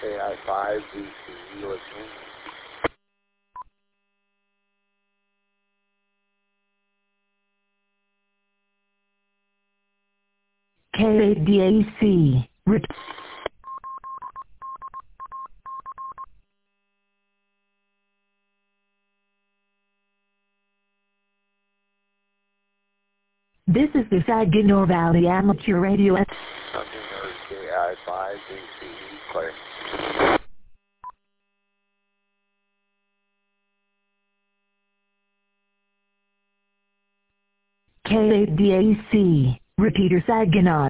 KI5DC listening. KADAC. This is the Saginaw Valley Amateur Radio. KI5DC, clear. KADAC. Repeater Saginaw.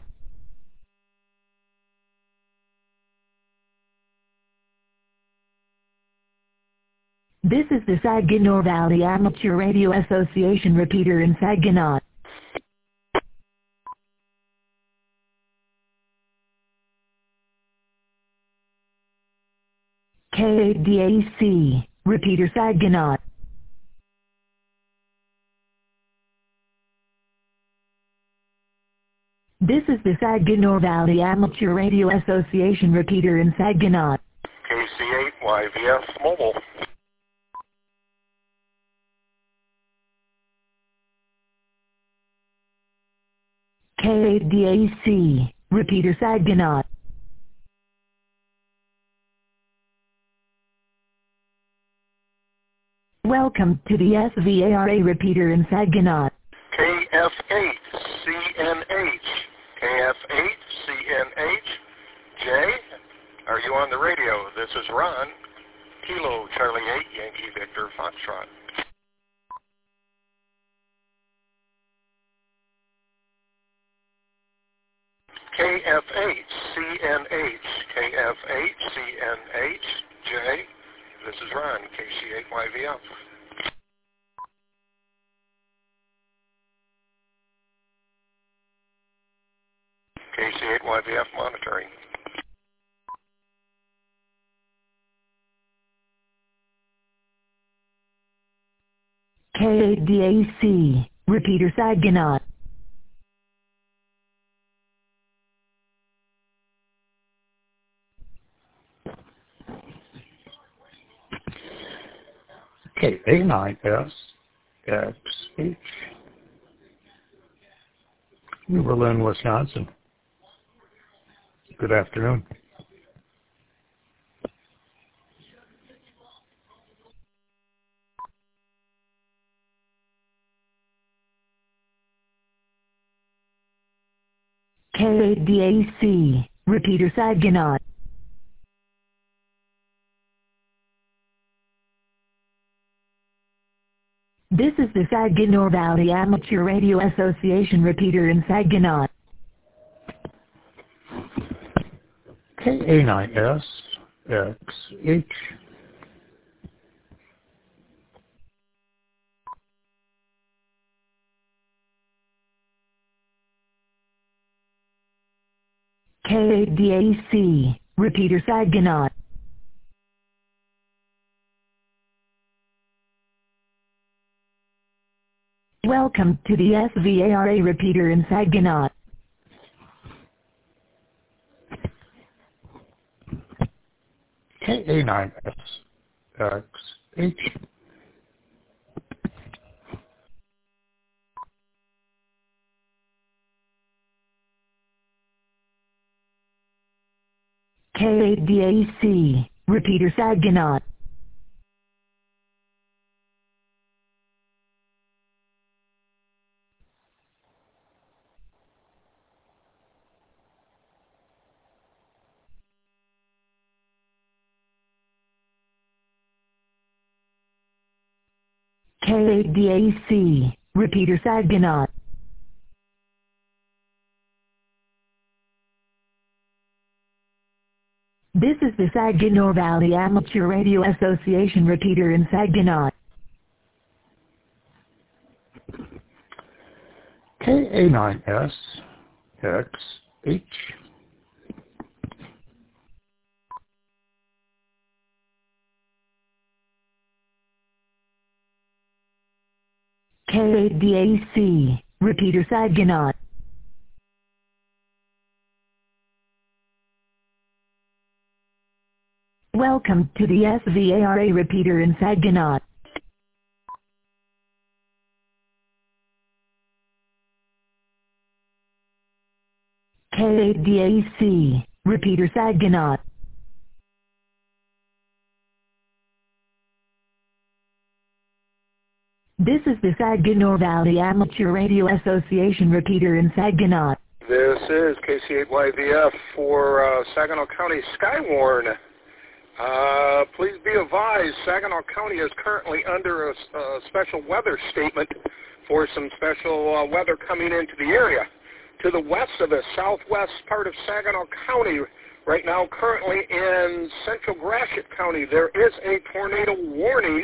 This is the Saginaw Valley Amateur Radio Association repeater in Saginaw. KADAC. Repeater Saginaw. This is the Saginaw Valley Amateur Radio Association repeater in Saginaw. KC8YVF mobile. KADAC. Repeater Saginaw. Welcome to the SVARA repeater in Saginaw. KF8CNH. KF8CNH. Jay, are you on the radio? This is Ron. Kilo Charlie 8 Yankee Victor Foxtrot. KF8CNH. KF8CNH. Jay, this is Ron. KC8YVF. KC8YVF monitoring. KADAC. Repeater Saginaw. KA9SXH. New Berlin, Wisconsin. Good afternoon. KADAC. Repeater Saginaw. This is the Saginaw Valley Amateur Radio Association repeater in Saginaw. KA9SXH. KADAC. Repeater Saginaw. Welcome to the SVARA repeater in Saginaw. KA9SXH. KADAC. Repeater Saginaw. KADAC. Repeater Saginaw. This is the Saginaw Valley Amateur Radio Association repeater in Saginaw. KA9SXH. KADAC. Repeater Saginaw. Welcome to the SVARA repeater in Saginaw. KADAC, repeater Saginaw. This is the Saginaw Valley Amateur Radio Association repeater in Saginaw. This is KC8YVF for Saginaw County Skywarn. Please be advised, Saginaw County is currently under a special weather statement for some special weather coming into the area. To the west of the southwest part of Saginaw County, right now currently in central Gratiot County, there is a tornado warning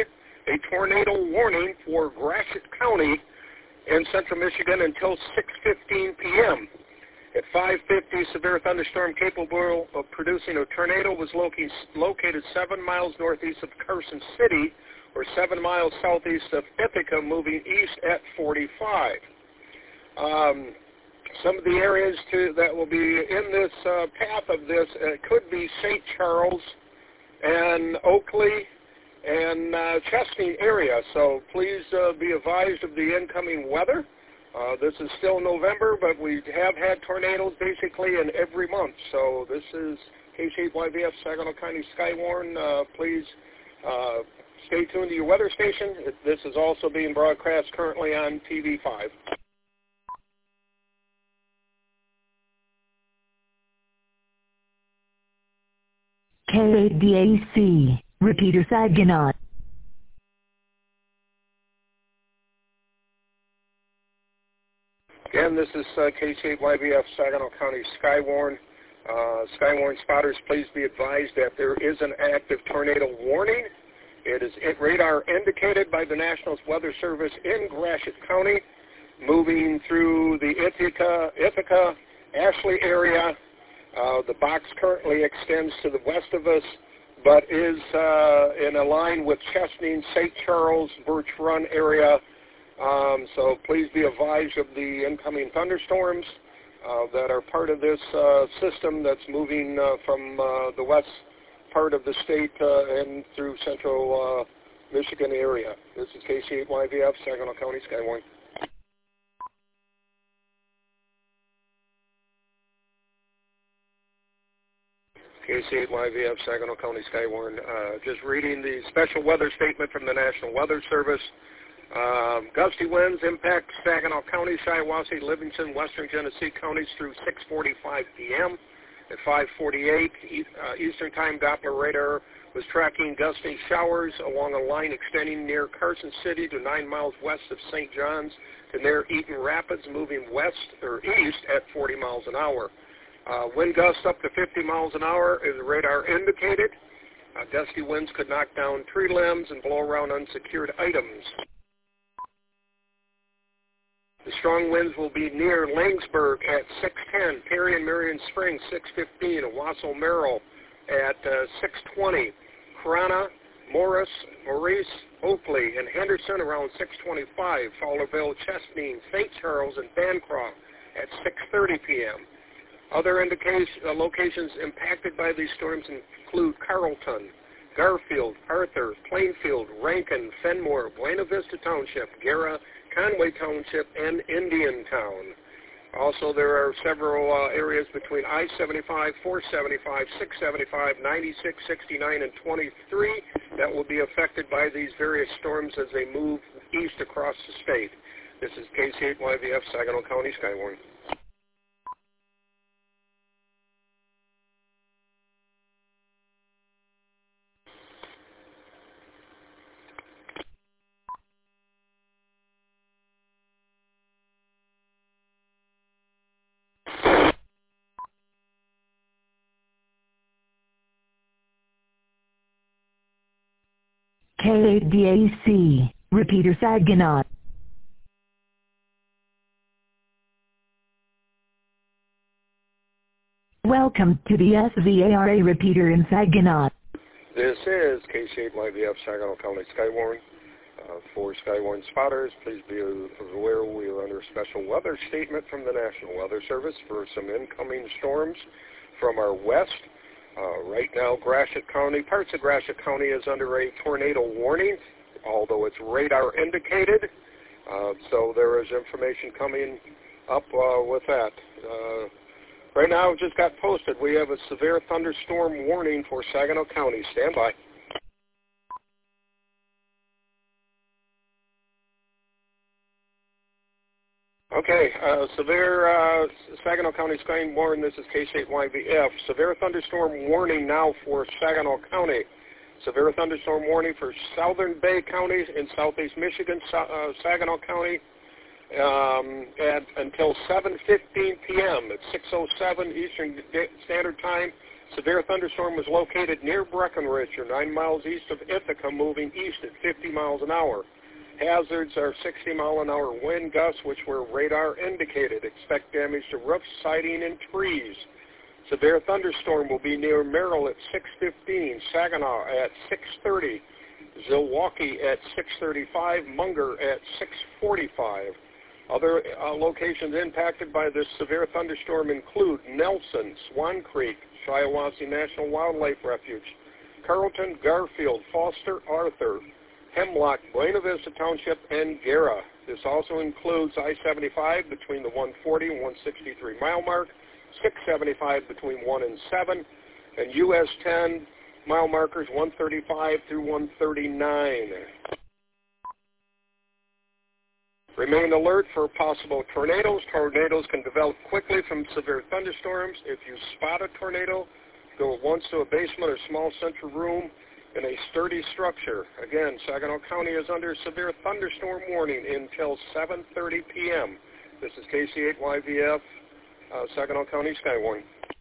for Gratiot County in central Michigan until 6:15 p.m. At 5:50, severe thunderstorm capable of producing a tornado was located 7 miles northeast of Carson City or 7 miles southeast of Ithaca, moving east at 45. Some of the areas that will be in this path of this could be St. Charles and Oakley and Chesney area. So please be advised of the incoming weather. This is still November, but we have had tornadoes basically in every month. So this is KC8YVF Saginaw County Skywarn. Please stay tuned to your weather station. This is also being broadcast currently on TV5. KADAC, repeater Saginaw. Again, this is KC8YVF Saginaw County Skywarn. Skywarn spotters, please be advised that there is an active tornado warning. It is radar indicated by the National Weather Service in Gratiot County, moving through the Ithaca, Ashley area. The box currently extends to the west of us, but is in a line with Chesney, St. Charles, Birch Run area. So please be advised of the incoming thunderstorms that are part of this system that's moving from the west part of the state and through central Michigan area. This is KC8YVF, Saginaw County Skywarn. KC8YVF, Saginaw County Skywarn. Just reading the special weather statement from the National Weather Service. Gusty winds impact Saginaw County, Shiawassee, Livingston, Western Genesee counties through 6:45 p.m. At 5:48 Eastern Time, Doppler radar was tracking gusty showers along a line extending near Carson City to 9 miles west of St. John's to near Eaton Rapids, moving west or east at 40 miles an hour. Wind gusts up to 50 miles an hour is radar indicated. Gusty winds could knock down tree limbs and blow around unsecured items. The strong winds will be near Langsburg at 6:10, Perry and Marion Springs 6:15, Owasso Merrill at 6:20, Corona, Maurice, Oakley, and Henderson around 6:25, Fowlerville, Chesney, St. Charles, and Bancroft at 6:30 p.m. Other locations impacted by these storms include Carrollton, Garfield, Arthur, Plainfield, Rankin, Fenmore, Buena Vista Township, Guerra, Conway Township, and Indiantown. Also, there are several areas between I-75, 475, 675, 96, 69, and 23 that will be affected by these various storms as they move east across the state. This is KC8YVF, Saginaw County Skywarn. KADAC, repeater Saginaw. Welcome to the SVARA repeater in Saginaw. This is KC8YVF, Saginaw County Skywarn. For Skywarn spotters, please be aware we are under a special weather statement from the National Weather Service for some incoming storms from our west. Right now, Gratiot County, parts of Gratiot County is under a tornado warning, although it's radar indicated. So there is information coming up with that. Right now, it just got posted. We have a severe thunderstorm warning for Saginaw County. Stand by. Okay, severe Saginaw County sky warning. This is KC8YVF. Severe thunderstorm warning now for Saginaw County. Severe thunderstorm warning for Southern Bay counties in southeast Michigan, Saginaw County, until 7:15 p.m. at 6:07 Eastern Standard Time. Severe thunderstorm was located near Breckenridge, or 9 miles east of Ithaca, moving east at 50 miles an hour. Hazards are 60-mile-an-hour wind gusts, which were radar indicated. Expect damage to roofs, siding, and trees. Severe thunderstorm will be near Merrill at 6:15, Saginaw at 6:30, Zilwaukee at 6:35, Munger at 6:45. Other locations impacted by this severe thunderstorm include Nelson, Swan Creek, Shiawassee National Wildlife Refuge, Carlton, Garfield, Foster, Arthur, Hemlock, Buena Vista Township, and Guerra. This also includes I-75 between the 140 and 163 mile mark, 675 between 1 and 7, and US 10 mile markers 135 through 139. Remain alert for possible tornadoes. Tornadoes can develop quickly from severe thunderstorms. If you spot a tornado, go at once to a basement or small central room in a sturdy structure. Again, Saginaw County is under severe thunderstorm warning until 7:30 p.m. This is KC8YVF, Saginaw County Sky Warning.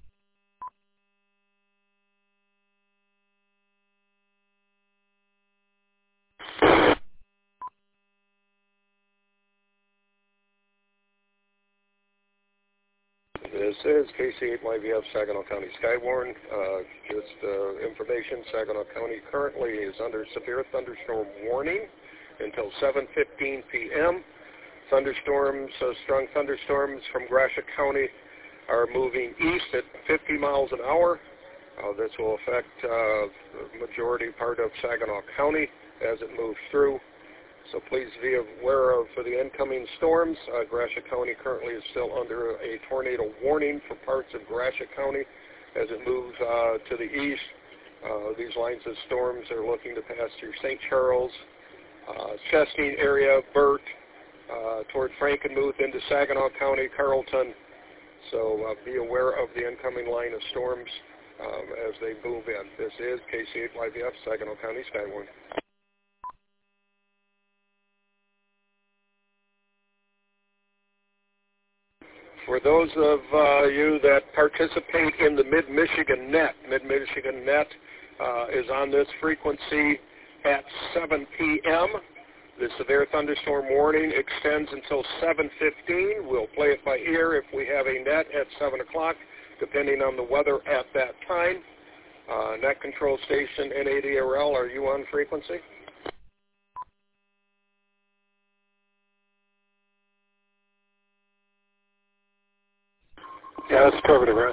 This is KC8YVF, Saginaw County Skywarn. Just information, Saginaw County currently is under severe thunderstorm warning until 7:15 p.m. Thunderstorms, strong thunderstorms from Gratiot County are moving east at 50 miles an hour. This will affect the majority part of Saginaw County as it moves through. So please be aware of for the incoming storms. Gratiot County currently is still under a tornado warning for parts of Gratiot County as it moves to the east. These lines of storms are looking to pass through St. Charles, Chesney area, Burt, toward Frankenmuth into Saginaw County, Carlton. So be aware of the incoming line of storms as they move in. This is KC8YVF, Saginaw County Skywarn. For those of you that participate in the Mid-Michigan Net, Mid-Michigan Net is on this frequency at 7 p.m. The severe thunderstorm warning extends until 7:15. We'll play it by ear if we have a net at 7 o'clock, depending on the weather at that time. Net control station N80RL, are you on frequency? Yeah, that's perfect, right?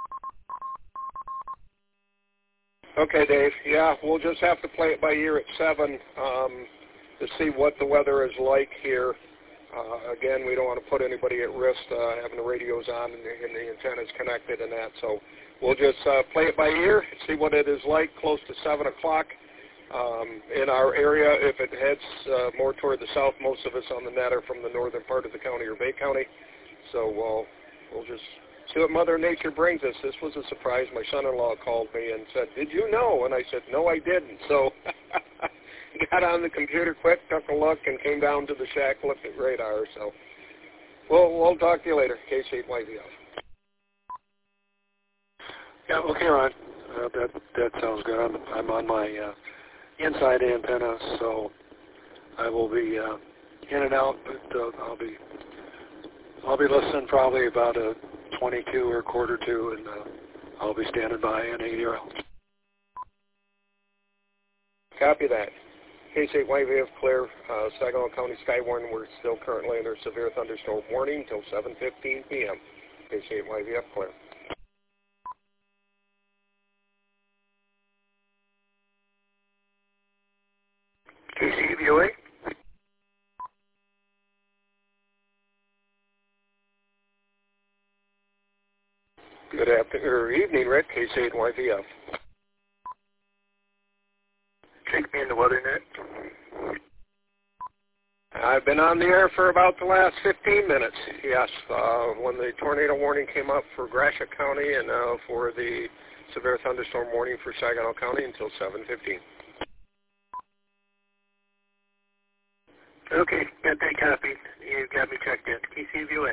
Okay, Dave. Yeah, we'll just have to play it by ear at 7 to see what the weather is like here. Again, we don't want to put anybody at risk having the radios on and the antennas connected and that. So we'll just play it by ear, see what it is like close to 7 o'clock. In our area, if it heads more toward the south, most of us on the net are from the northern part of the county or Bay County. So we'll just see what Mother Nature brings us. This was a surprise. My son-in-law called me and said, "Did you know?" And I said, "No, I didn't." So got on the computer quick, took a look, and came down to the shack, looked at radar. So we'll talk to you later. KC8YVF. Yeah, okay, Ron. That sounds good. I'm on my inside antenna, so I will be in and out, but I'll be listening probably about a 22 or quarter to, and I'll be standing by in 80RL. Copy that. KC8YVF clear. Saginaw County Skywarn, we're still currently under severe thunderstorm warning until 7:15 p.m. KC8YVF clear. KCVOA. Good afternoon or evening, Rick. KC8YVF. Take me in the weather net. I've been on the air for about the last 15 minutes. Yes, when the tornado warning came up for Gratiot County and for the severe thunderstorm warning for Saginaw County until 7:15. Okay, got that copied. You got me checked in. KCVOA.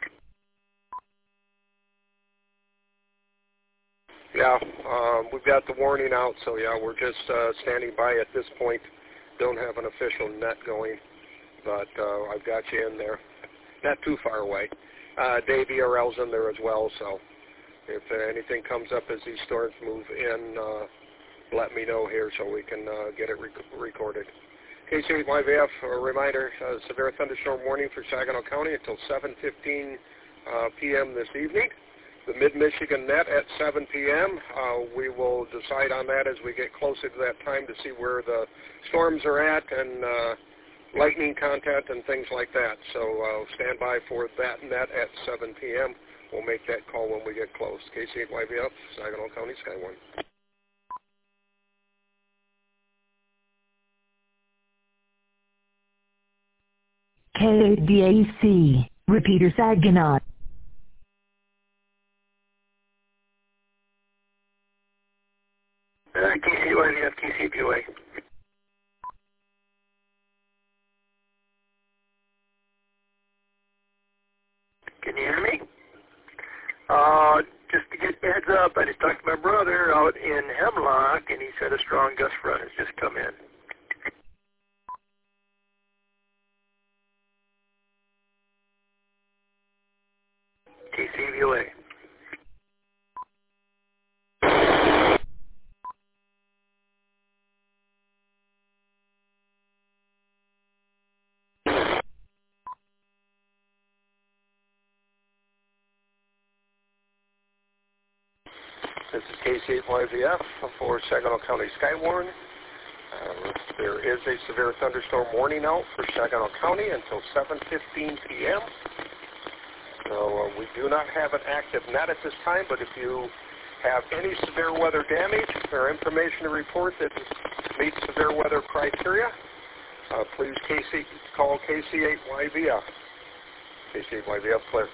Yeah, we've got the warning out, so yeah, we're just standing by at this point. Don't have an official net going, but I've got you in there. Not too far away. Dave ERL's in there as well, so if anything comes up as these storms move in, let me know here so we can get it recorded. KC8YVF, a reminder, severe thunderstorm warning for Saginaw County until 7:15 p.m. this evening. The Mid-Michigan net at 7 p.m. We will decide on that as we get closer to that time to see where the storms are at and lightning content and things like that. So stand by for that net at 7 p.m. We'll make that call when we get close. KC8YVF, Saginaw County, Skywarn. KDAC, repeater Saginaw. KCYVF, KCVOA. Can you hear me? Just to get heads up, I just talked to my brother out in Hemlock, and he said a strong gust front has just come in. KCVOA. This is KC8YVF for Saginaw County, Skywarn. There is a severe thunderstorm warning out for Saginaw County until 7:15 p.m. So we do not have an active net at this time, but if you have any severe weather damage or information to report that meets severe weather criteria, please call KC8YVF. KC8YVF, clear.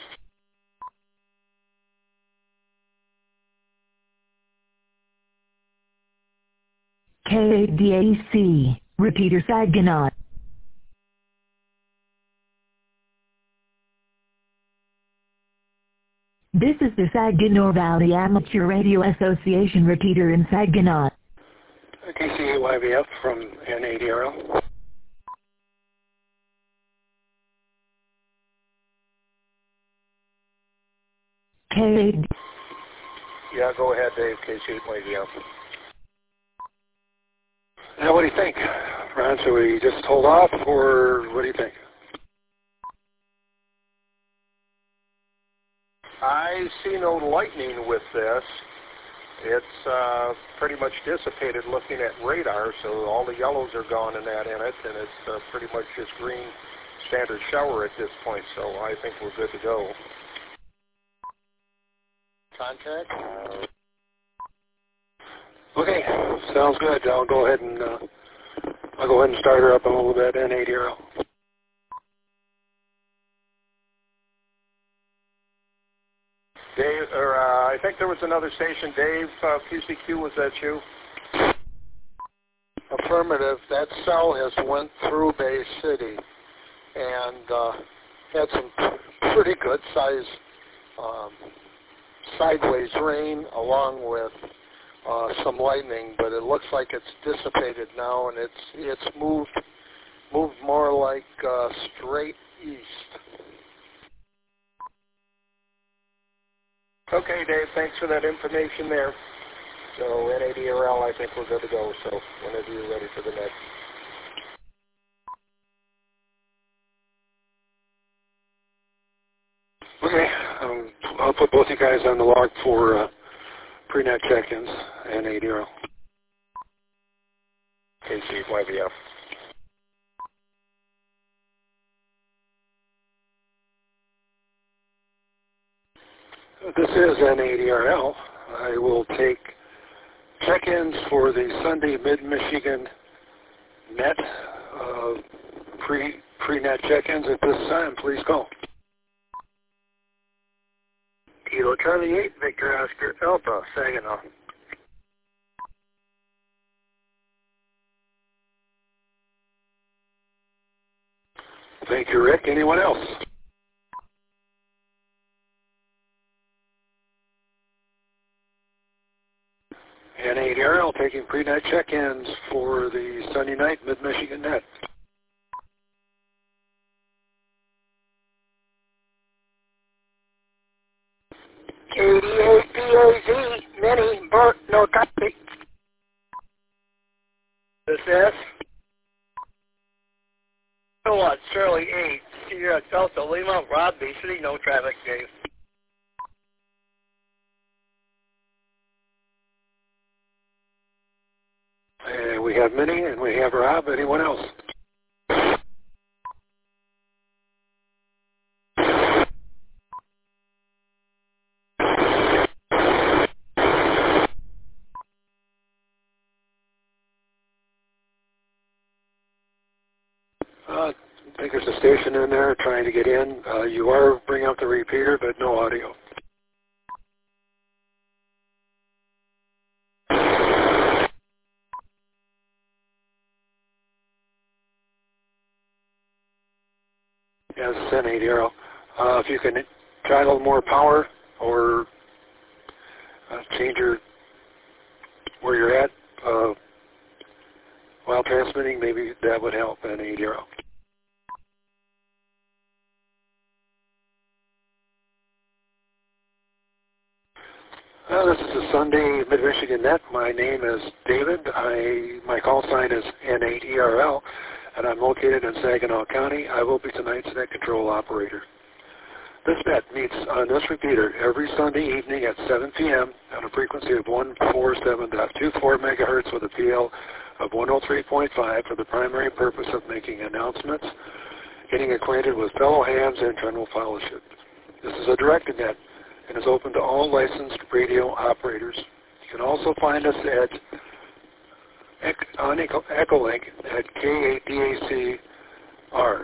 KDAC, repeater Saginaw. This is the Saginaw Valley Amateur Radio Association repeater in Saginaw. KC8YVF from N80RL. Yeah, go ahead, Dave. KC8YVF. Now, what do you think, Ron? Should we just hold off, or what do you think? I see no lightning with this. It's pretty much dissipated looking at radar, so all the yellows are gone in it, and it's pretty much just green standard shower at this point, so I think we're good to go. Contact? Okay, sounds good. I'll go ahead and start her up a little bit. N80RL. Dave, I think there was another station. Dave, QCQ, was that you? Affirmative. That cell has went through Bay City and had some pretty good size sideways rain along with some lightning, but it looks like it's dissipated now, and it's moved more like straight east. Okay, Dave, thanks for that information there. So N80RL, I think we're good to go, so whenever you're ready for the next. Okay, I'll put both you guys on the log for pre-net check-ins, N80RL. KC8YVF. This is N80RL. I will take check-ins for the Sunday Mid-Michigan net, pre-net check-ins at this time. Please call. Kilo Charlie 8, Victor Oscar Alpha, Saginaw. Thank you, Rick. Anyone else? N80RL taking pre-night check-ins for the Sunday night Mid-Michigan net. KD8PAZ, Mini, Bart, no copy. This is? Kilowatt, Charlie 8, Sierra Delta Lima, Rob B City, no traffic, Dave. And we have Minnie and we have Rob. Anyone else? I think there's a station in there trying to get in. You are bringing up the repeater, but no audio. Yes, N80RL. If you can try a little more power or change where you're at while transmitting, maybe that would help. N80RL. This is a Sunday Mid-Michigan net. My name is David. My call sign is N80RL, and I'm located in Saginaw County. I will be tonight's net control operator. This net meets on this repeater every Sunday evening at 7 p.m. on a frequency of 147.24 megahertz with a PL of 103.5 for the primary purpose of making announcements, getting acquainted with fellow hams, and general fellowship. This is a directed net and is open to all licensed radio operators. You can also find us on Echolink at K8DACR.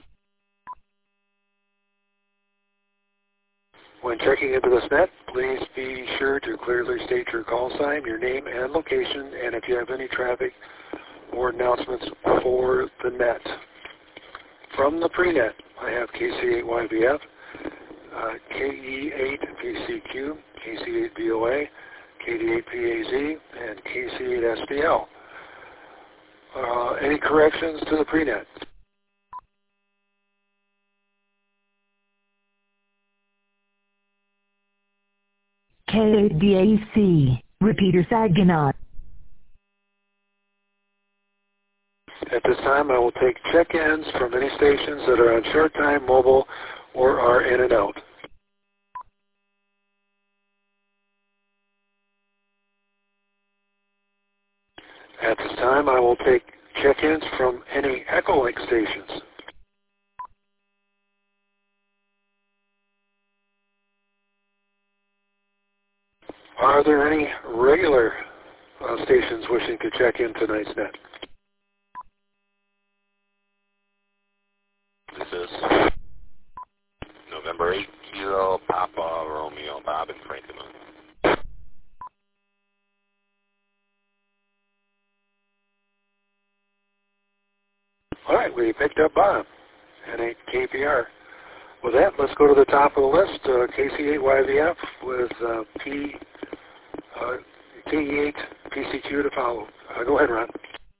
When checking into this net, please be sure to clearly state your call sign, your name and location, and if you have any traffic or announcements for the net. From the pre-net, I have KC8YVF, KE8PCQ, KC8VOA, KD8PAZ, and KC8SDL. Any corrections to the pre-net? K8DAC, repeater Saginaw. At this time, I will take check-ins from any stations that are on short-time, mobile, or are in and out. At this time, I will take check-ins from any Echolink stations. Are there any regular stations wishing to check in tonight's net? This is November 8, Kilo Papa Romeo Bob and Frank Moon. All right, we picked up Bob and 8 KPR. With that, let's go to the top of the list, KC8YVF with KE8PCQ to follow. Go ahead, Ron.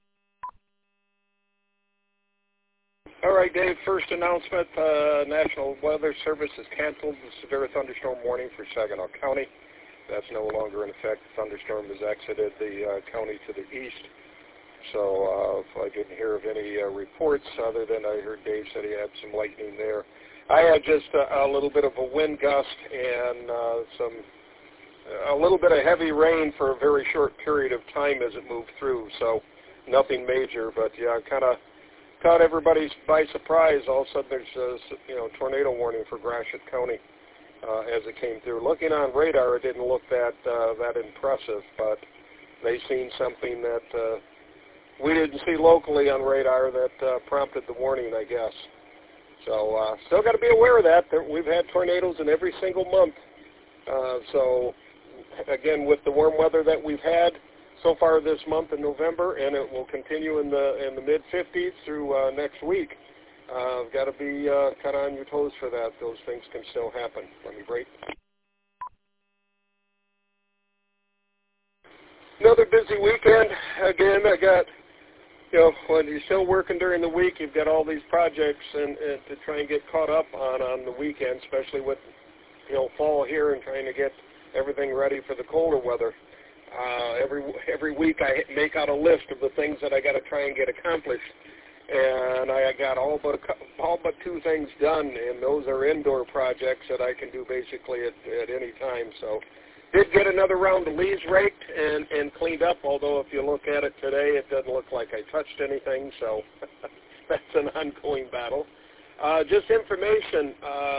All right, Dave, first announcement, National Weather Service has canceled the severe thunderstorm warning for Saginaw County. That's no longer in effect. The thunderstorm has exited the county to the east. So I didn't hear of any reports other than I heard Dave said he had some lightning there. I had just a little bit of a wind gust and a little bit of heavy rain for a very short period of time as it moved through. So nothing major, but yeah, kind of caught everybody by surprise. All of a sudden there's a tornado warning for Gratiot County. as it came through. Looking on radar, it didn't look that impressive, but they seen something that we didn't see locally on radar that prompted the warning, I guess. So still got to be aware of that. We've had tornadoes in every single month. So again, with the warm weather that we've had so far this month in November, and it will continue in the mid-50s through next week, got to be kind of on your toes for that. Those things can still happen. Let me break. Another busy weekend. Again, I got, when you're still working during the week, you've got all these projects and to try and get caught up on the weekend, especially with, fall here and trying to get everything ready for the colder weather. Every week I make out a list of the things that I got to try and get accomplished, and I got all but 2 things done, and those are indoor projects that I can do basically at any time. So did get another round of leaves raked and cleaned up, although if you look at it today, it doesn't look like I touched anything, so that's an ongoing battle. Just information,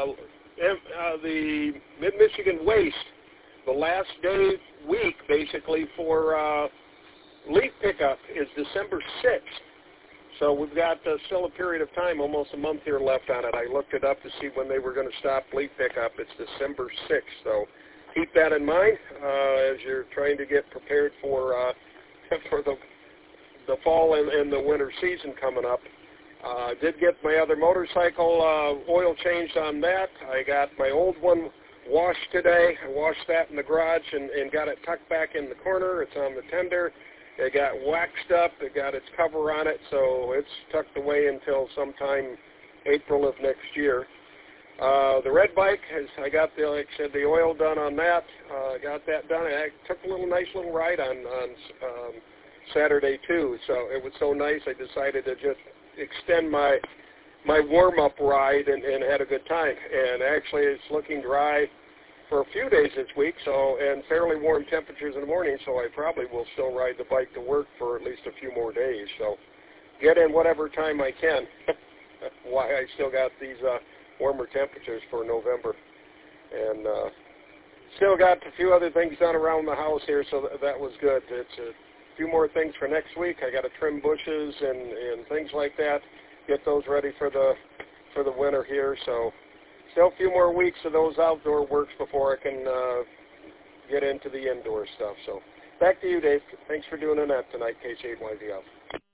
the Mid-Michigan Waste, the last week basically for leaf pickup is December 6th. So we've got still a period of time, almost a month here left on it. I looked it up to see when they were going to stop leaf pickup. It's December 6th, so keep that in mind as you're trying to get prepared for the fall and the winter season coming up. Did get my other motorcycle oil changed on that. I got my old one washed today. I washed that in the garage and got it tucked back in the corner. It's on the tender. It got waxed up. It got its cover on it, so it's tucked away until sometime April of next year. The red bike, I got the oil done on that. Got that done. I took a nice little ride on Saturday too. So it was so nice. I decided to just extend my warm-up ride and had a good time. And actually, it's looking dry for a few days this week, and fairly warm temperatures in the morning, so I probably will still ride the bike to work for at least a few more days. So get in whatever time I can. Why I still got these warmer temperatures for November. And still got a few other things done around the house here, so that was good. It's a few more things for next week. I got to trim bushes and things like that, get those ready for the winter here, so still a few more weeks of those outdoor works before I can get into the indoor stuff. So back to you, Dave. Thanks for doing that tonight, KC8YV out.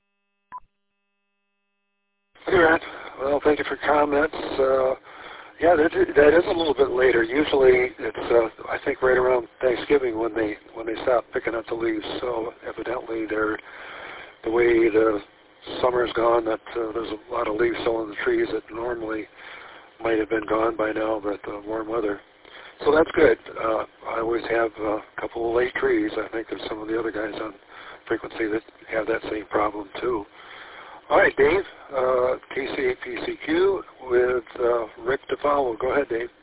Hey, Rand. Well, thank you for comments. Yeah, that is a little bit later. Usually it's, I think, right around Thanksgiving when they stop picking up the leaves. So evidently the way the summer's gone, that there's a lot of leaves still on the trees that normally might have been gone by now, but warm weather. So that's good. I always have a couple of late trees. I think there's some of the other guys on frequency that have that same problem too. All right, Dave, KC8PCQ with Rick DeFowle. Go ahead, Dave.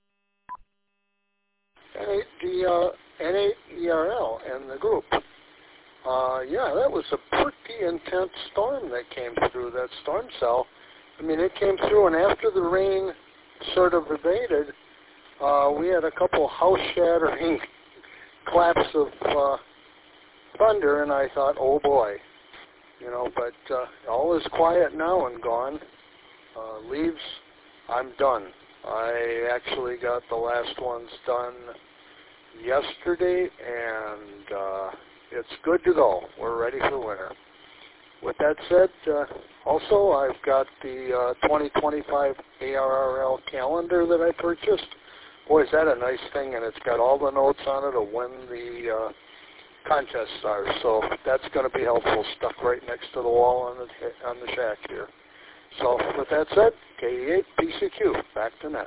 N8ERL and the group. Yeah, that was a pretty intense storm that came through, that storm cell. I mean, it came through, and after the rain sort of abated, we had a couple house-shattering claps of thunder, and I thought, oh boy. But all is quiet now and gone. Leaves, I'm done. I actually got the last ones done yesterday, and it's good to go. We're ready for winter. With that said, also I've got the 2025 ARRL calendar that I purchased. Boy, is that a nice thing, and it's got all the notes on it of when the contests are, so that's going to be helpful, stuck right next to the wall on the shack here. So with that said, K8PCQ, back to net.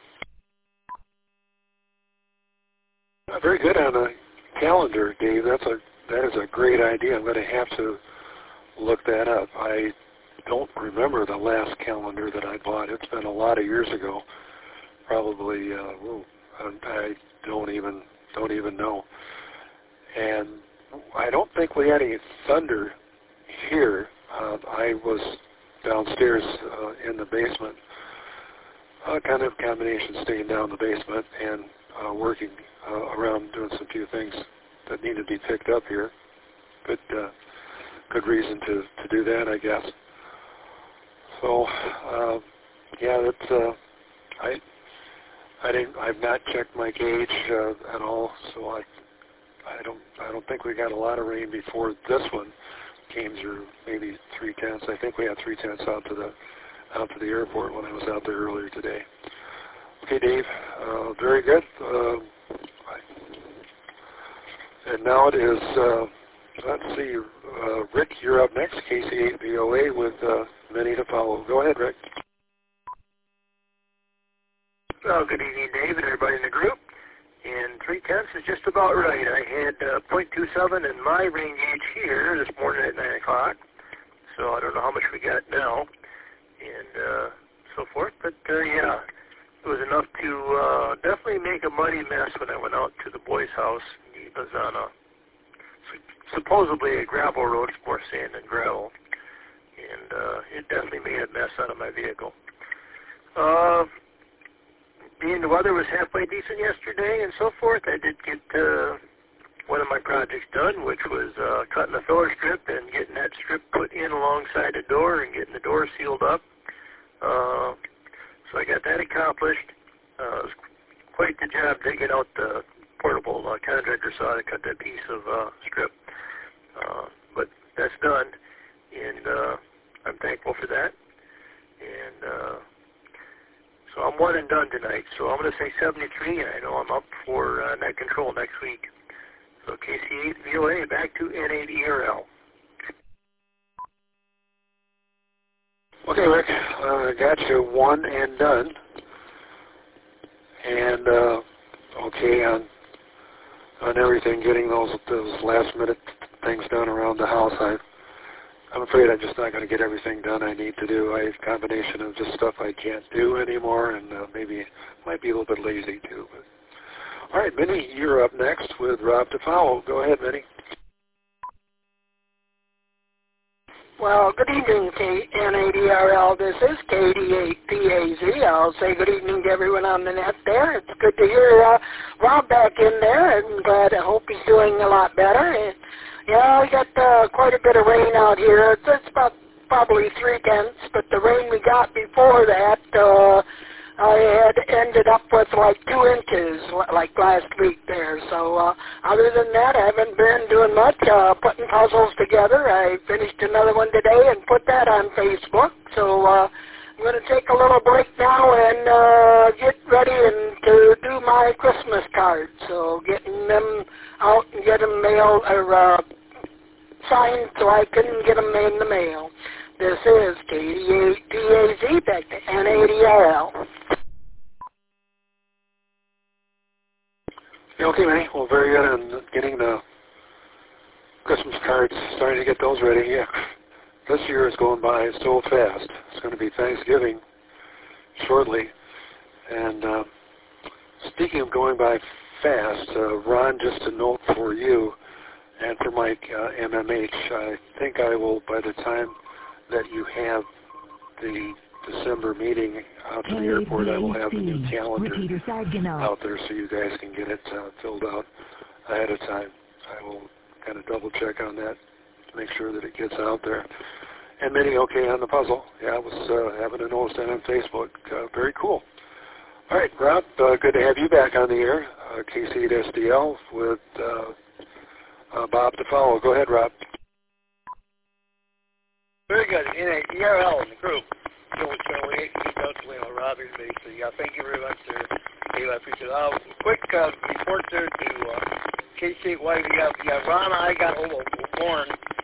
Very good on the calendar, Dave. That is a great idea. I'm going to have to look that up. I don't remember the last calendar that I bought. It's been a lot of years ago. Probably, I don't even know. And I don't think we had any thunder here. I was downstairs in the basement kind of combination, staying down in the basement and working around doing some few things that need to be picked up here. Good reason to do that, I guess. So yeah, that's I've not checked my gauge at all, so I don't think we got a lot of rain before this one came through. Maybe 3/10. I think we had 3/10 out to the airport when I was out there earlier today. Okay, Dave. Very good. And now it is. Let's see. Rick, you're up next. KC8VOA with many to follow. Go ahead, Rick. Well, good evening, Dave, and everybody in the group. And 3/10 is just about right. I had .27 in my rain gauge here this morning at 9 o'clock. So I don't know how much we got now and so forth. But, yeah, it was enough to definitely make a muddy mess when I went out to the boy's house. He was on supposedly a gravel road. It's more sand than gravel. And it definitely made a mess out of my vehicle. Being the weather was halfway decent yesterday and so forth, I did get one of my projects done, which was cutting the filler strip and getting that strip put in alongside the door and getting the door sealed up. So I got that accomplished. It was quite the job digging out the portable contractor saw to cut that piece of strip. But that's done, and I'm thankful for that. And so I'm one and done tonight. So I'm going to say 73, and I know I'm up for net control next week. So KC8VOA back to N80RL. Okay, Rick. Got you one and done. And okay on everything, getting those last minute things done around the house. I'm afraid I'm just not going to get everything done I need to do. I have a combination of just stuff I can't do anymore, and maybe might be a little bit lazy too. But all right, Minnie, you're up next with Rob DeFowle. Go ahead, Minnie. Well, good evening, N80RL. This is KD8PAZ. I'll say good evening to everyone on the net there. It's good to hear Rob back in there, and glad. I hope he's doing a lot better. And, yeah, we got quite a bit of rain out here. It's about probably 3/10, but the rain we got before that, I had ended up with like 2 inches like last week there. So other than that, I haven't been doing much, putting puzzles together. I finished another one today and put that on Facebook. So I'm going to take a little break now and get ready and to do my Christmas cards. So getting them out and get them mailed or signed so I can get them in the mail. This is KD8PAZ back to N80RL. Okay, Manny. Well, very good on getting the Christmas cards, starting to get those ready. Yeah, this year is going by so fast. It's going to be Thanksgiving shortly. And speaking of going by fast, Ron, just a note for you and for Mike MMH, I think I will, by the time that you have the December meeting out to the airport, I will have the new calendar out there so you guys can get it filled out ahead of time. I will kind of double check on that to make sure that it gets out there. And Minnie, okay on the puzzle. Yeah, I was having a notice that on Facebook. Very cool. All right, Rob, good to have you back on the air. KC8SDL with Bob DeFowle. Go ahead, Rob. Very good. N80RL in the group. Charlie, Robbers, basically. Thank you very much, sir. Dave, I appreciate it. Quick report there to KC8Y. We got Ron. I got hold of Warren,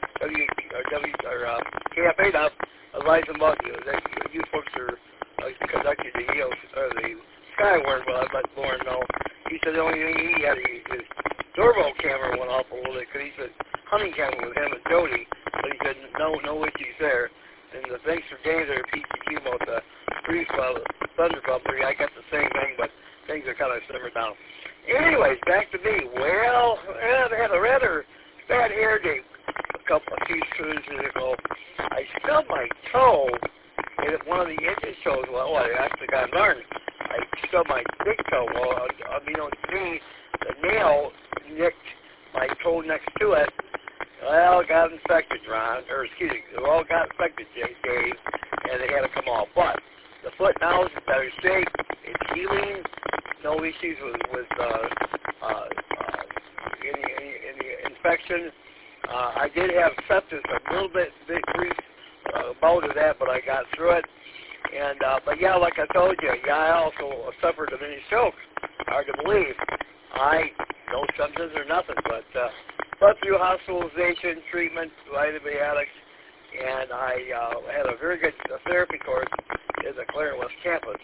KFA now, Eliza Mugg. You folks are conducted the Skywarn. Well, I let Lauren know. He said the only thing he had, his doorbell camera went off a little bit because he said hunting camera with him and Jody, but he said no issues there. And thanks for James or PCQ about the brief thunder bumper. I got the same thing, but things are kind of simmered down. Anyways, back to me. Well, I had a rather bad hair day a few cruises ago. I stubbed my toe And one of the engine shows, well, I actually got learned. I stubbed my big toe. Well, unbeknownst to me, the nail nicked my toe next to it. Well, it got infected, Ron, or excuse me, it all got infected, Dave, and they had to come off. But the foot now is in better shape. It's healing. No issues with any infection. I did have sepsis, a little bit brief bout of that, but I got through it. And but yeah, like I told you, yeah, I also suffered a mini stroke. Hard to believe. No symptoms or nothing, but through hospitalization, treatment, antibiotics, and I had a very good therapy course in the Clarendon West campus.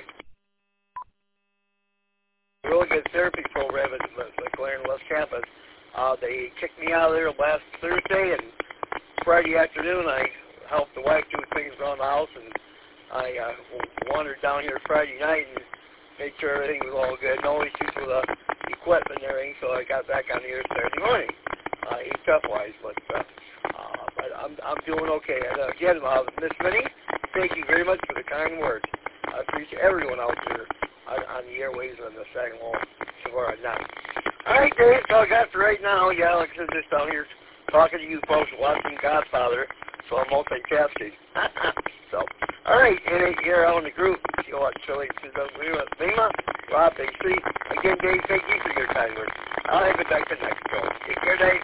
Really good therapy program at the Clarendon West campus. They kicked me out of there last Thursday, and Friday afternoon I helped the wife do things around the house, and I wandered down here Friday night and made sure everything was all good. No issues with the equipment and everything, so I got back on here Saturday morning, tough-wise, but I'm doing okay. And again, Miss Minnie, thank you very much for the kind words. I appreciate everyone out there on the airways and the Sagamore Savara night. All right, Dave, so I got for right now. Yeah, like I said, just down here talking to you folks, watching Godfather, so I'm multitasking. So, all right, and here on the group, you know what, Shirley, Lima, Rob, AC. Again, Dave, thank you for your kind words. I'll have it back to next show. Take care, Dave.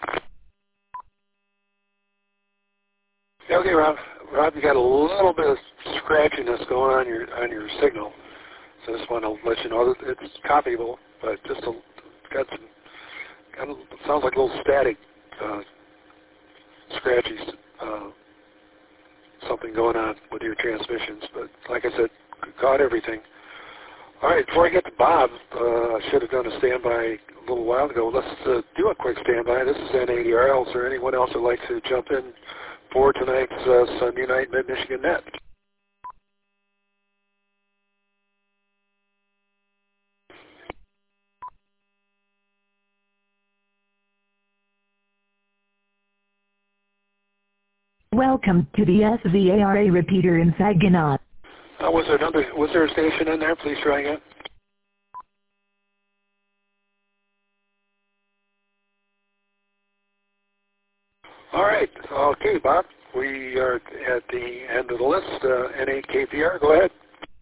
Yeah, okay, Rob. Rob, you got a little bit of scratchiness going on your signal, so I just want to let you know that it's copyable, but just got some kind of sounds like a little static, scratchy, something going on with your transmissions. But like I said, caught everything. All right, before I get to Bob, I should have done a standby a little while ago. Let's do a quick standby. This is N80RL. Is there anyone else who'd like to jump in for tonight's Sunday night Mid-Michigan Net? Welcome to the SVARA repeater in Saginaw. Was there a station in there? Please try again. All right. Okay, Bob. We are at the end of the list. N8KPR, go ahead.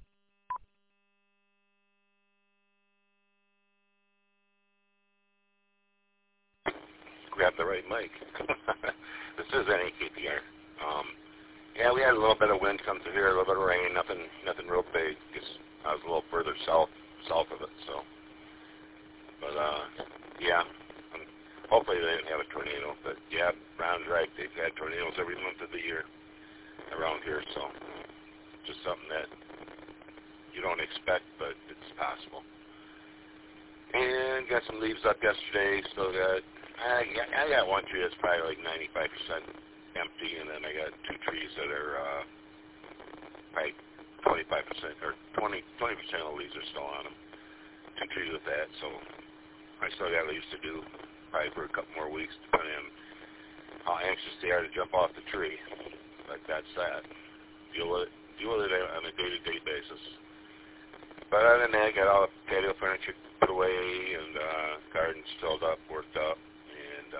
Grab the right mic. This is N8KPR. Yeah, we had a little bit of wind come through here, a little bit of rain, nothing real big. Just I was a little further south of it, so. But yeah, hopefully they didn't have a tornado. But yeah, Ron's right. They've had tornadoes every month of the year around here, so just something that you don't expect, but it's possible. And got some leaves up yesterday. Still got. I got one tree that's probably like 95% empty, and then I got two trees that are probably 25% or 20% of the leaves are still on them. Two trees with that, so I still got leaves to do probably for a couple more weeks, depending on how anxious they are to jump off the tree. But that's that. Deal with it on a day-to-day basis. But other than that, I got all the patio furniture put away and gardens filled up, worked up, and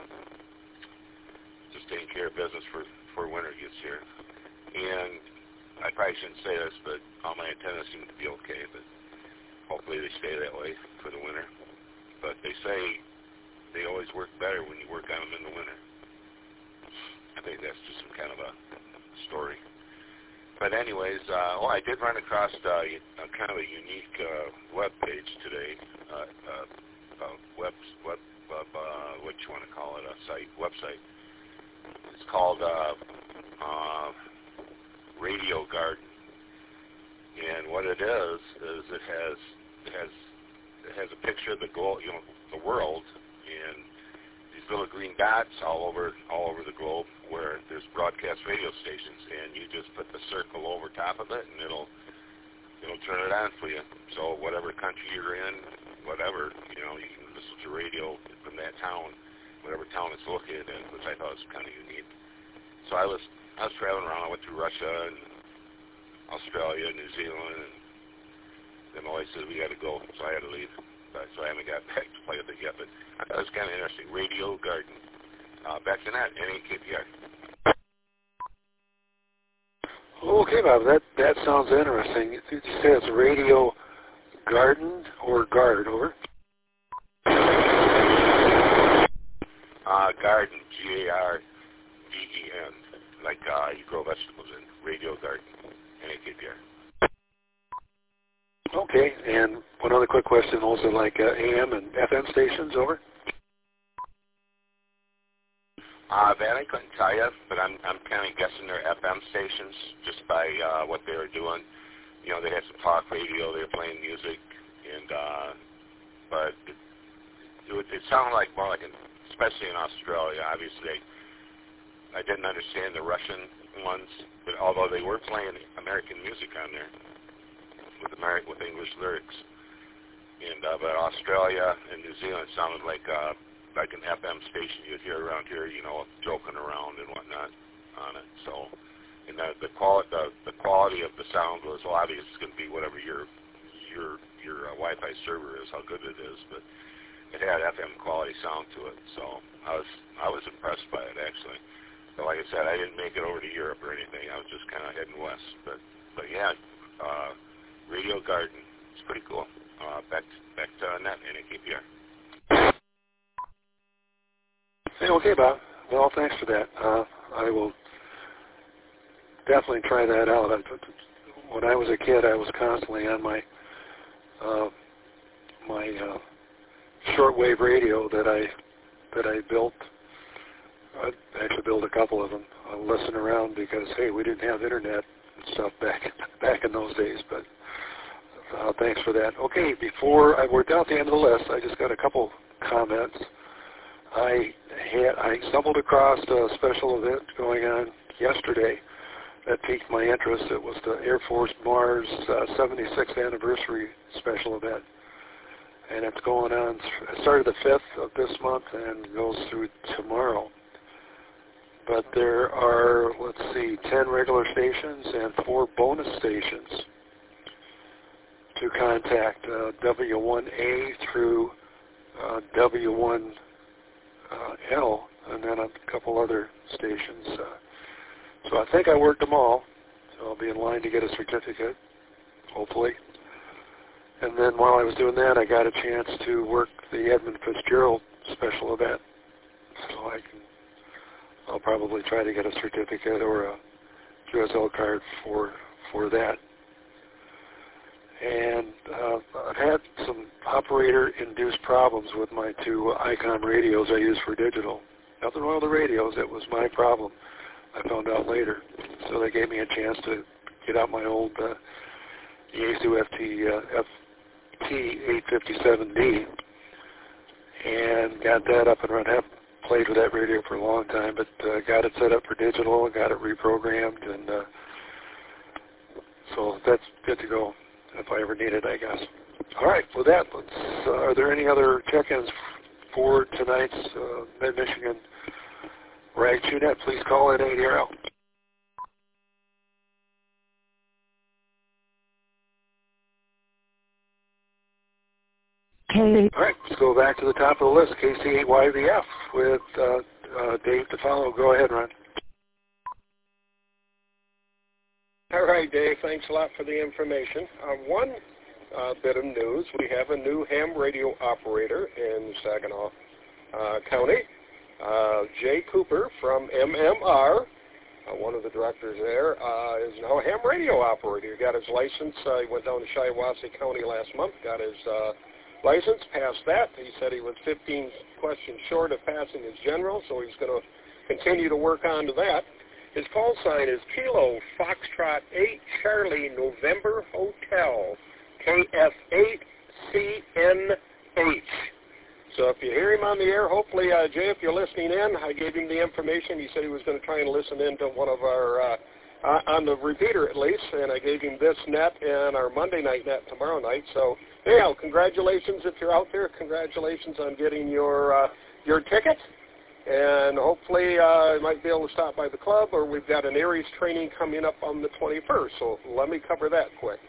just taking care of business before winter gets here. And I probably shouldn't say this, but all my antennas seem to be okay, but hopefully they stay that way for the winter. But they say they always work better when you work on them in the winter. I think that's just some kind of a story. But anyways, I did run across kind of a unique web page today, what you want to call it, website. It's called Radio Garden, and what it is it has a picture of the globe, the world, and these little green dots all over the globe where there's broadcast radio stations, and you just put the circle over top of it, and it'll turn it on for you. So whatever country you're in, whatever, you can listen to radio from that town, whatever town it's located in, which I thought was kind of unique. So I was traveling around. I went through Russia and Australia, New Zealand, and then my wife said we got to go, so I had to leave. So I haven't got back to play with it yet, but I thought it was kind of interesting. Radio Garden. Back to that, NAKPR. Okay, Bob, that sounds interesting. Did you say it's Radio Garden or Guard, over? Garden, G-A-R-D-E-N, like you grow vegetables in. Radio Garden, NAKPR. Okay, and one other quick question, also like AM and FM stations, over? That I couldn't tell you, but I'm kind of guessing they're FM stations just by what they were doing. You know, they had some talk radio, they were playing music, and but it sounded like more like, especially in Australia, obviously. I didn't understand the Russian ones, but although they were playing American music on there with English lyrics, and but Australia and New Zealand sounded like an FM station you'd hear around here, you know, joking around and whatnot on it. So, and the quality of the sound was, well, obviously it's going to be whatever your Wi-Fi server is, how good it is, but it had FM quality sound to it. So I was impressed by it, actually. But like I said, I didn't make it over to Europe or anything. I was just kind of heading west. But yeah, Radio Garden, it's pretty cool. Back to net, NAKPR. Hey, okay, Bob. Well, thanks for that. I will definitely try that out. When I was a kid, I was constantly on my shortwave radio that I built. I actually built a couple of them. I listened around because, hey, we didn't have internet and stuff back in those days. But thanks for that. Okay, we're down at the end of the list. I just got a couple comments. I stumbled across a special event going on yesterday that piqued my interest. It was the Air Force Mars 76th anniversary special event. And it's going on, it started the 5th of this month and goes through tomorrow. But there are, 10 regular stations and 4 bonus stations to contact, W1A through W1L, and then a couple other stations. So I think I worked them all, so I'll be in line to get a certificate, hopefully. And then while I was doing that, I got a chance to work the Edmund Fitzgerald special event. So I'll probably try to get a certificate or a QSL card for that. And I've had some operator-induced problems with my 2 ICOM radios I use for digital. Nothing wrong with the radios. It was my problem. I found out later. So they gave me a chance to get out my old Yaesu FT857D and got that up and running. I haven't played with that radio for a long time, but got it set up for digital and got it reprogrammed, and so that's good to go if I ever need it, I guess. All right, with that, are there any other check-ins for tonight's Mid-Michigan Rag Tunette? Please call in 80RL. All right, let's go back to the top of the list, KC8YVF with Dave DeFallo. Go ahead, Ron. All right, Dave, thanks a lot for the information. One bit of news, we have a new ham radio operator in Saginaw County. Jay Cooper from MMR, one of the directors there, is now a ham radio operator. He got his license. He went down to Shiawassee County last month, got his license, passed that. He said he was 15 questions short of passing his general, so he's going to continue to work on to that. His call sign is Kilo Foxtrot 8 Charlie November Hotel, KF8CNH. So if you hear him on the air, hopefully, Jay, if you're listening in, I gave him the information. He said he was going to try and listen in to one of our, on the repeater at least, and I gave him this net and our Monday night net tomorrow night. So, anyhow, congratulations if you're out there. Congratulations on getting your ticket. And hopefully I might be able to stop by the club, or we've got an Aries training coming up on the 21st, so let me cover that quick.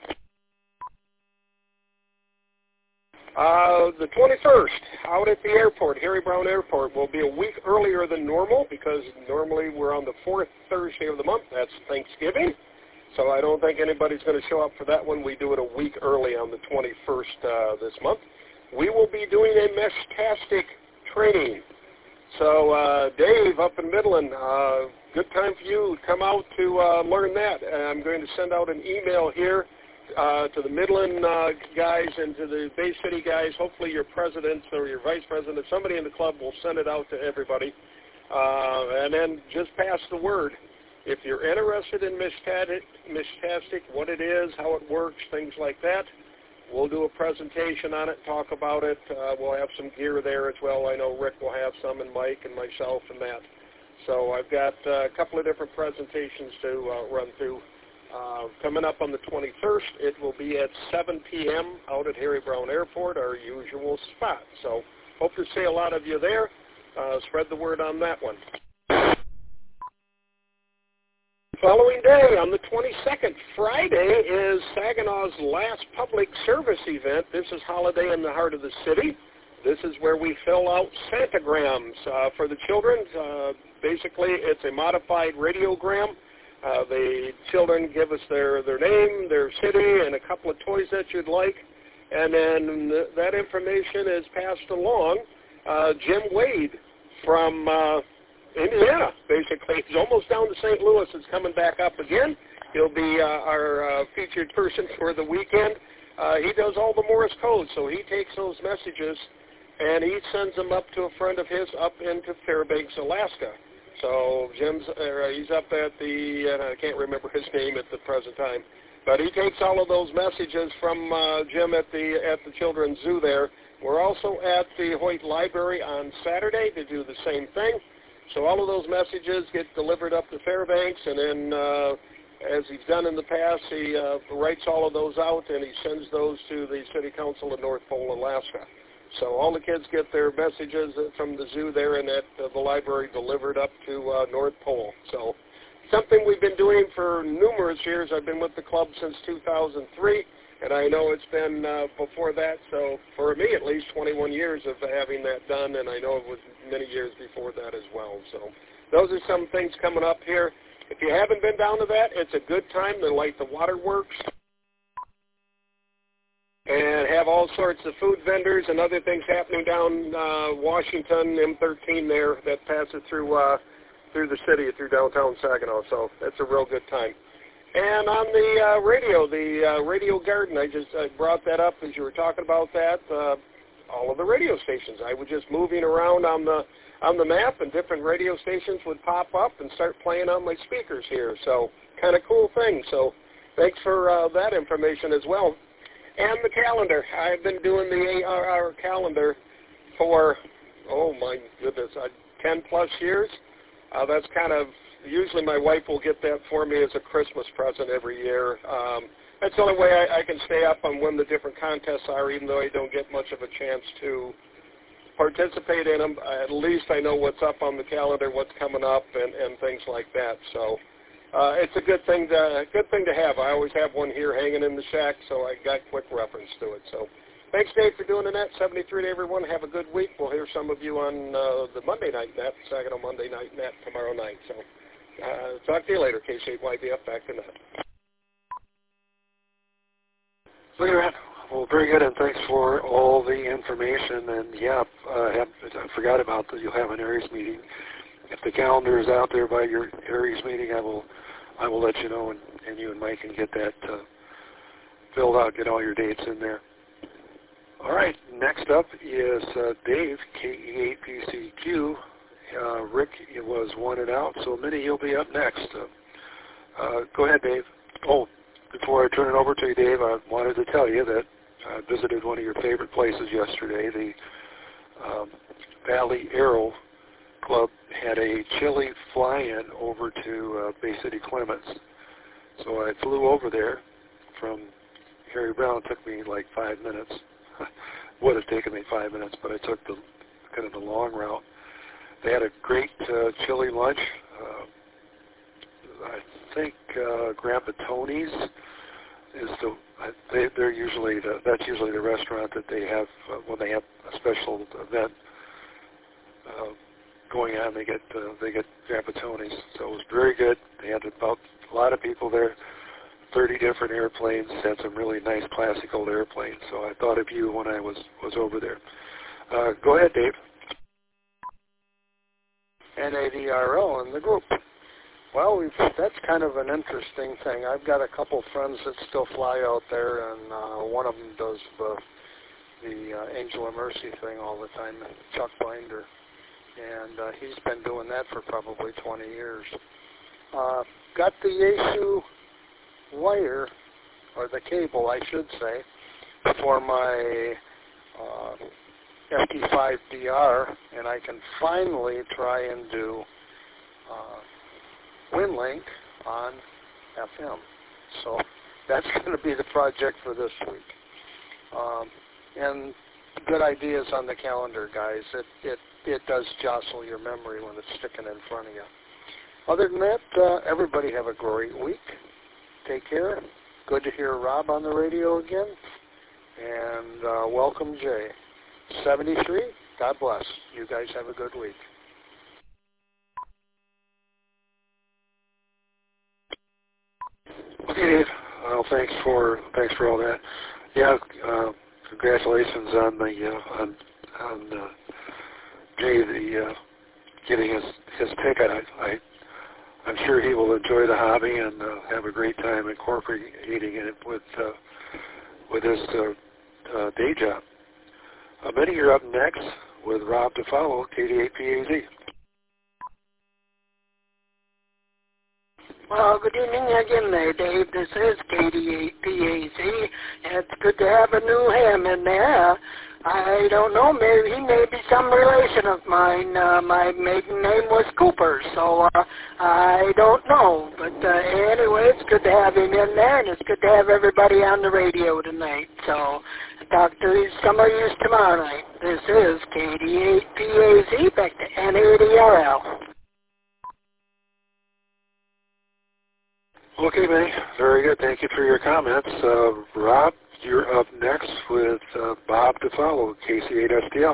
The 21st, out at the airport, Harry Brown Airport, will be a week earlier than normal because normally we're on the 4th Thursday of the month. That's Thanksgiving. So I don't think anybody's going to show up for that one. We do it a week early on the 21st this month. We will be doing a Meshtastic training. So Dave up in Midland, good time for you to come out to learn that. I'm going to send out an email here to the Midland guys and to the Bay City guys. Hopefully your president or your vice president, somebody in the club will send it out to everybody. And then just pass the word. If you're interested in Meshtastic, what it is, how it works, things like that, we'll do a presentation on it, talk about it. We'll have some gear there as well. I know Rick will have some, and Mike and myself and that. So I've got a couple of different presentations to run through. Coming up on the 21st, it will be at 7 p.m. out at Harry Brown Airport, our usual spot. So hope to see a lot of you there. Spread the word on that one. Following day, on the 22nd, Friday, is Saginaw's last public service event. This is Holiday in the Heart of the City. This is where we fill out Santagrams for the children. Basically, it's a modified radiogram. The children give us their name, their city, and a couple of toys that you'd like. And then that information is passed along. Jim Wade from Indiana, basically. He's almost down to St. Louis. It's coming back up again. He'll be our featured person for the weekend. He does all the Morse code, so he takes those messages and he sends them up to a friend of his up into Fairbanks, Alaska. So Jim's, he's up at the, and I can't remember his name at the present time, but he takes all of those messages from Jim at the Children's Zoo there. We're also at the Hoyt Library on Saturday to do the same thing. So all of those messages get delivered up to Fairbanks, and then as he's done in the past, he writes all of those out and he sends those to the City Council of North Pole, Alaska. So all the kids get their messages from the zoo there and at the library delivered up to North Pole. So something we've been doing for numerous years. I've been with the club since 2003, and I know it's been before that, so for me at least 21 years of having that done, and I know it was many years before that as well. So those are some things coming up here. If you haven't been down to that, it's a good time to light the waterworks and have all sorts of food vendors and other things happening down Washington, M13 there that passes through the city, through downtown Saginaw. So that's a real good time. And on the radio garden, I brought that up as you were talking about that. All of the radio stations. I was just moving around on the map, and different radio stations would pop up and start playing on my speakers here. So kind of cool thing. So thanks for that information as well. And the calendar. I've been doing the ARR calendar for, oh my goodness, 10 plus years. That's kind of, usually my wife will get that for me as a Christmas present every year. That's the only way I can stay up on when the different contests are, even though I don't get much of a chance to participate in them. At least I know what's up on the calendar, what's coming up, and things like that. So it's a good thing to have. I always have one here hanging in the shack, so I got quick reference to it. So thanks, Dave, for doing the net. 73 to everyone. Have a good week. We'll hear some of you on the Monday night net, Saginaw Monday night net tomorrow night. So talk to you later, K8YBF, back to net. Well, very good, and thanks for all the information. And yeah, I forgot about that. You'll have an Aries meeting. If the calendar is out there by your Aries meeting, I will let you know, and you and Mike can get that filled out, get all your dates in there. All right, next up is Dave, KE8PCQ. Rick was wanted out, so Minnie, you'll be up next. Go ahead, Dave. Oh, before I turn it over to you, Dave, I wanted to tell you that I visited one of your favorite places yesterday. The Valley Aero Club had a chili fly-in over to Bay City Clements. So I flew over there from Harry Brown. It took me like 5 minutes. Would have taken me 5 minutes, but I took the kind of the long route. They had a great chili lunch. I think Grandpa Tony's is they're usually that's usually the restaurant that they have when they have a special event going on. They get Grandpa Tony's. So it was very good. They had about a lot of people there. 30 different airplanes. Had some really nice classic old airplanes. So I thought of you when I was over there. Go ahead, Dave. NADRL in the group. Well, that's kind of an interesting thing. I've got a couple friends that still fly out there, and one of them does the Angel of Mercy thing all the time, Chuck Binder. And he's been doing that for probably 20 years. Got the Yaesu wire, or the cable, I should say, for my FT5DR, and I can finally try and do WinLink on FM. So that's going to be the project for this week. And good ideas on the calendar, guys. It does jostle your memory when it's sticking in front of you. Other than that, everybody have a great week. Take care. Good to hear Rob on the radio again. And welcome, Jay. 73, God bless. You guys have a good week. Okay, Dave. Well, thanks for all that. Yeah, congratulations on Jay getting his ticket. I'm sure he will enjoy the hobby and have a great time incorporating it with his day job. Benny, you're up next with Rob DeFallo, KD8PAZ. Well, good evening again there, Dave. This is KD8PAZ, and it's good to have a new ham in there. I don't know, maybe he may be some relation of mine. My maiden name was Cooper, so I don't know. But anyway, it's good to have him in there, and it's good to have everybody on the radio tonight. So I'll talk to some of you tomorrow night. This is KD8PAZ, back to NADRL. Okay, Benny. Very good. Thank you for your comments. Rob, you're up next with Bob DeFallo, KC8STL.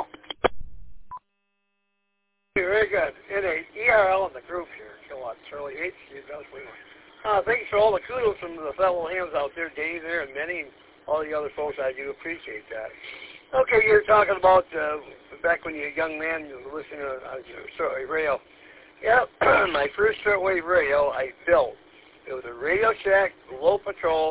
Very good. NADRL in the group here. Kilowatt Charlie H. Thanks for all the kudos from the fellow hams out there, Dave there, and Benny, and all the other folks. I do appreciate that. Okay, you're talking about back when you were a young man, you were listening to shortwave radio. Yeah, my first shortwave radio I built. It was a Radio Shack low patrol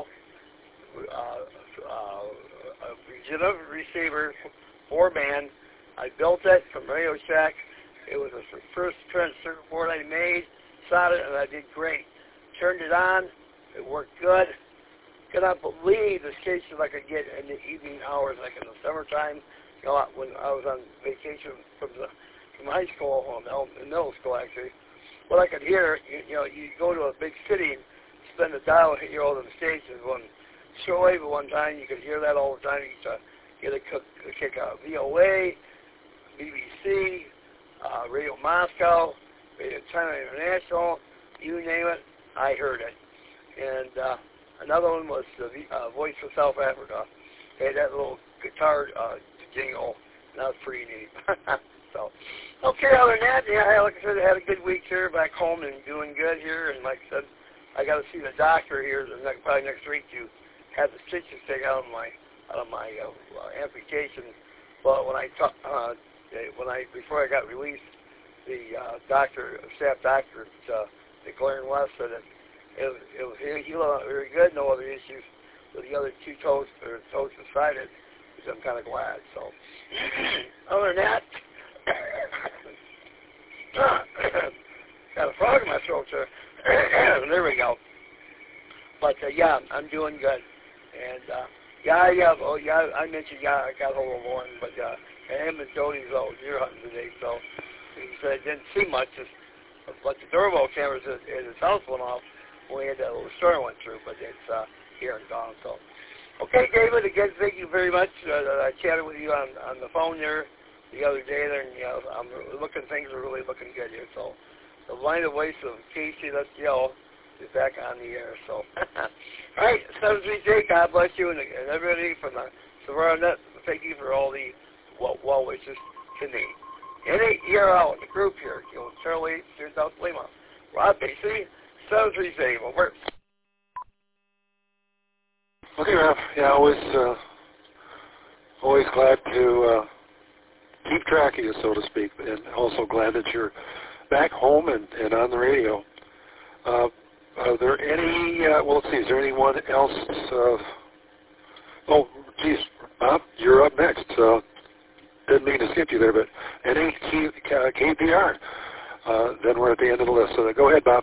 regenerative receiver, 4-band. I built that from Radio Shack. It was the first printed circuit board I made, soldered, and I did great. Turned it on. It worked good. Could not believe the stations I could get in the evening hours, like in the summertime. You know, when I was on vacation from high school, in middle school actually. What I could hear, you go to a big city and spend a dial and hear all the stations. One shortwave at one time, you could hear that all the time. You could get a kick out of VOA, BBC, Radio Moscow, Radio China International, you name it, I heard it. And another one was the Voice of South Africa. They had that little guitar jingle, and that was pretty neat. So, okay, other than that, yeah, like I said, I had a good week here back home and doing good here. And like I said, I got to see the doctor here probably next week to have the stitches taken out of my amputation. But when before I got released, the staff doctor, Glenn West, said that it was healing very good, no other issues with the other two toes subsided, which I'm kind of glad. So, other than that. Got a frog in my throat, sir. There we go. But yeah, I'm doing good. And I mentioned I got hold of Lauren, but him and Jody's out deer hunting today, so he said I didn't see much. But the doorbell cameras in his house went off when we had that little storm went through. But it's here and gone. So, okay, David. Again, thank you very much. I chatted with you on the phone there the other day there, and I'm looking, things are really looking good here. So the line of voice of Casey, let's yell, is back on the air. So all right, 738, God bless you, and everybody from the Savara Net. Thank you for all the well wishes to me. NAERL, the group here, Charlie, South Lima. Rob Casey, 738, over. Okay, Rob. Yeah, always glad to keep track of you, so to speak, and also glad that you're back home and on the radio. Are there any, well, let's see, is there anyone else? Oh, geez, Bob, you're up next. Didn't mean to skip you there, but any KPR, then we're at the end of the list. So go ahead, Bob.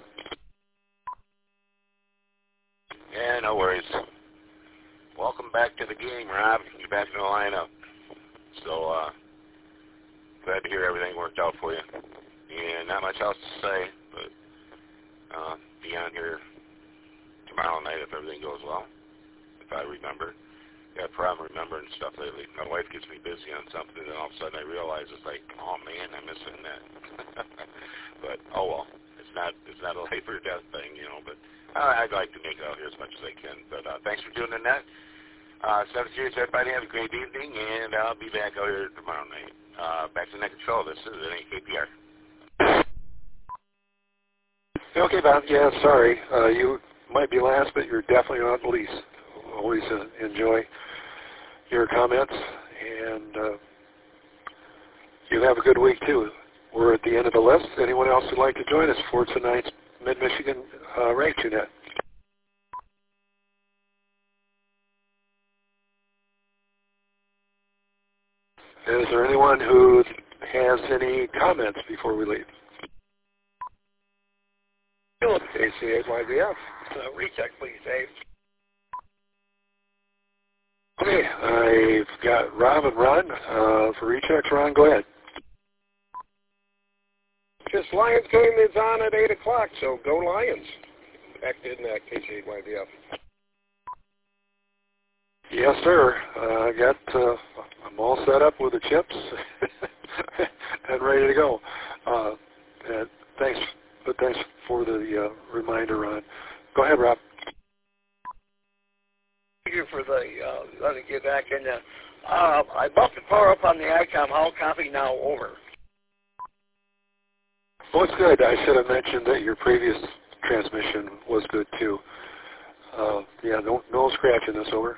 Yeah, no worries. Welcome back to the game, Rob. You're back in the lineup. So, glad to hear everything worked out for you. And not much else to say, but be on here tomorrow night if everything goes well, if I remember. Got a problem remembering stuff lately. My wife gets me busy on something, and all of a sudden I realize it's like, oh man, I'm missing that. But oh well, it's not a life or death thing, But I'd like to make it out here as much as I can. But thanks for doing that. 7 Series, everybody have a great evening, and I'll be back out here tomorrow night. Back to the next control. This is NAKPR. Okay, Bob. Yeah, sorry. You might be last, but you're definitely not least. Always enjoy your comments, and you have a good week, too. We're at the end of the list. Anyone else who'd like to join us for tonight's Mid-Michigan Rank Net? Is there anyone who has any comments before we leave? KC8YBF. Recheck, please, Dave. Okay, I've got Rob and Ron for rechecks. Ron, go ahead. This Lions game is on at 8 o'clock, so go Lions. Back in KC8YBF. Yes, sir. I'm all set up with the chips and ready to go. And thanks for the reminder, Ron. Go ahead, Rob. Thank you for letting me get back in there. I bumped the power up on the ICOM. How copy now? Over. Well, it's good. I should have mentioned that your previous transmission was good, too. Yeah, no scratching this, over.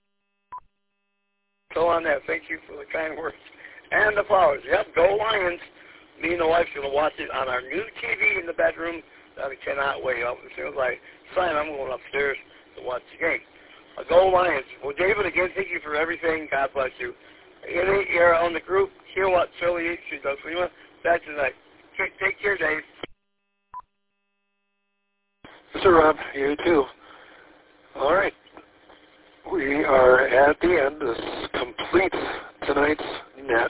So on that, thank you for the kind words. And the flowers. Yep, go Lions. Me and the wife's going to watch it on our new TV in the bedroom. I cannot wait. As soon as I sign, I'm going upstairs to watch the game. Go Lions. Well, David, again, thank you for everything. God bless you. You're on the group. Hear what Philly H does for you. That's tonight. Take care, Dave. Yes, sir, Rob. You too. All right. We are at the end. This completes tonight's net.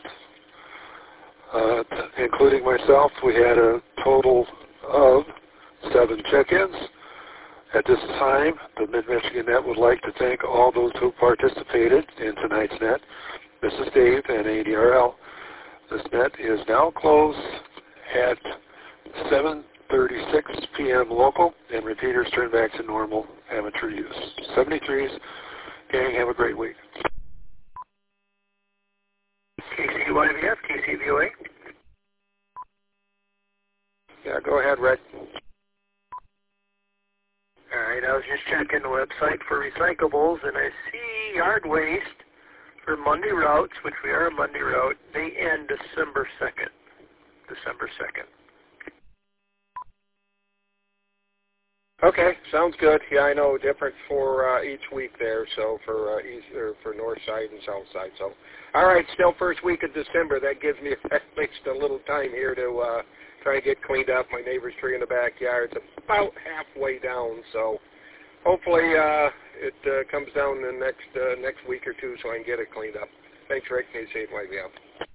Including myself, we had a total of 7 check-ins. At this time, the Mid-Michigan Net would like to thank all those who participated in tonight's net. This is Dave and ADRL. This net is now closed at 7:36 p.m. local, and repeaters turn back to normal amateur use. 73s, gang, have a great week. KCYVF, KCVOA. Yeah, go ahead, Red. All right, I was just checking the website for recyclables, and I see yard waste for Monday routes, which we are a Monday route. They end December 2nd. December 2nd. Okay, sounds good. Yeah, I know different for each week there, so for for north side and south side. So, all right, still first week of December. That gives me at least a little time here to try to get cleaned up. My neighbor's tree in the backyard's about halfway down, so hopefully it comes down in the next week or two so I can get it cleaned up. Thanks, Rick. KC8YBF.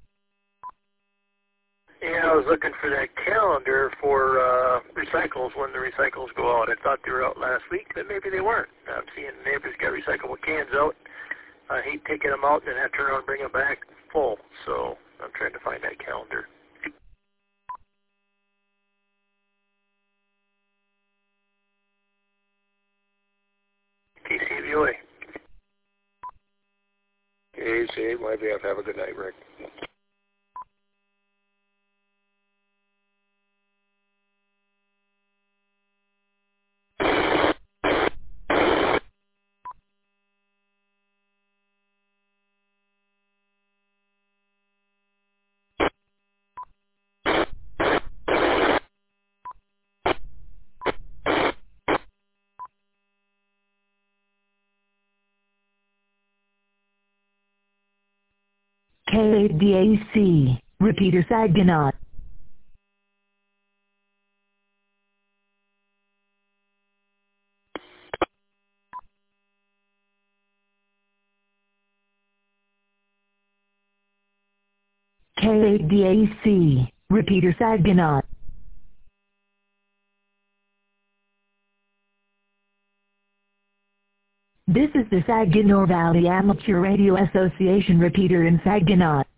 Yeah, I was looking for that calendar for recycles when the recycles go out. I thought they were out last week, but maybe they weren't. I'm seeing neighbors got recyclable cans out. I hate taking them out and then have to turn around and bring them back full. So I'm trying to find that calendar. TCVOA. KACA, YVF. Have a good night, Rick. KADAC, repeater Saginaw. KADAC, repeater Saginaw. This is the Saginaw Valley Amateur Radio Association repeater in Saginaw.